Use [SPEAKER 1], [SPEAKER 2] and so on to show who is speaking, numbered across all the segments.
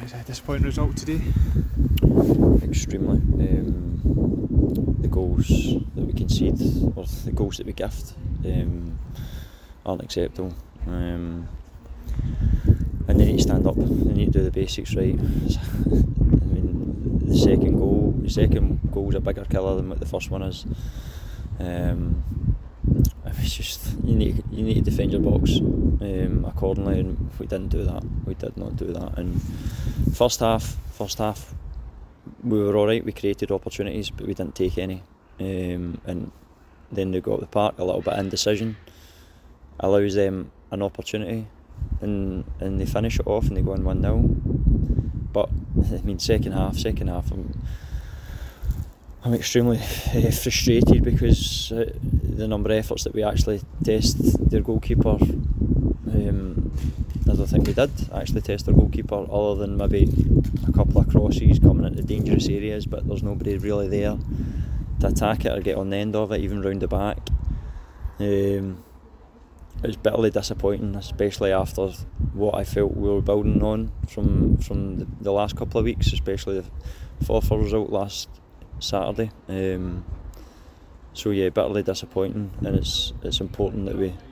[SPEAKER 1] It's a disappointing result today.
[SPEAKER 2] Extremely. The goals that we concede, or the goals that we gift, aren't acceptable. And they need to stand up. They need to do the basics right. I mean, the second goal is a bigger killer than what the first one is. It's just you need to defend your box accordingly, and we didn't do that. We did not do that. And first half, we were all right. We created opportunities, but we didn't take any. And then they got the park a little bit indecision, allows them an opportunity, and they finish it off and they go on 1-0. But I mean, second half, I'm extremely frustrated because the number of efforts that we actually test their goalkeeper, I don't think we did actually test their goalkeeper, other than maybe a couple of crosses coming into dangerous areas, but there's nobody really there to attack it or get on the end of it, even round the back. It was bitterly disappointing, especially after what I felt we were building on from the last couple of weeks, especially the 4-4 result last Saturday. So yeah, bitterly disappointing, and it's important that we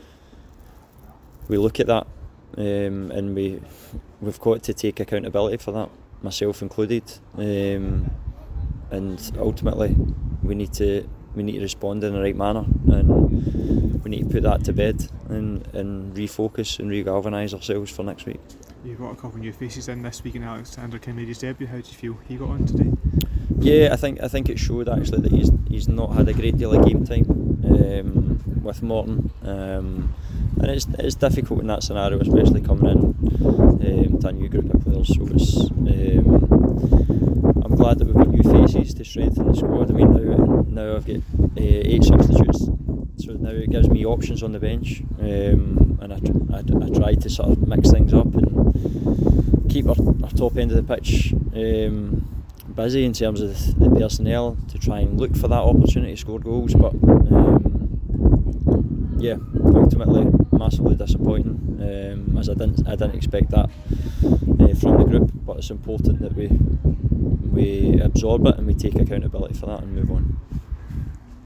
[SPEAKER 2] look at that, and we've got to take accountability for that, myself included, and ultimately we need to respond in the right manner, and we need to put that to bed and refocus and regalvanise ourselves for next week.
[SPEAKER 1] You've got a couple of new faces in this week in Alexander Kinley's debut. How do you feel he got on today?
[SPEAKER 2] Yeah, I think it showed actually that he's not had a great deal of game time with Morton, and it's difficult in that scenario, especially coming in to a new group of players. So I'm glad that we've got new faces to strengthen the squad. I mean, now I've got 8 substitutes, so now it gives me options on the bench, and I try to sort of mix things up and keep our top end of the pitch busy in terms of the personnel to try and look for that opportunity to score goals. But yeah, ultimately massively disappointing, as I didn't expect that from the group. But it's important that we absorb it and we take accountability for that and move on.